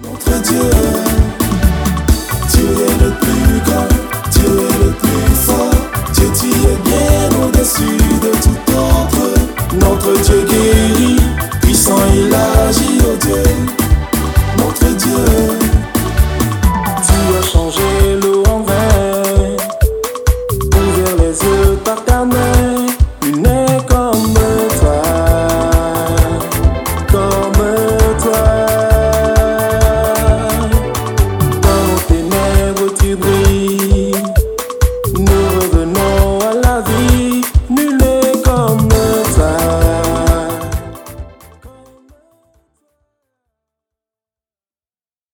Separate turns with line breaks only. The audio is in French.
Notre Dieu, tu es le plus grand, tu es le plus fort. Dieu, tu es bien au-dessus de tout autre. Notre Dieu guérit,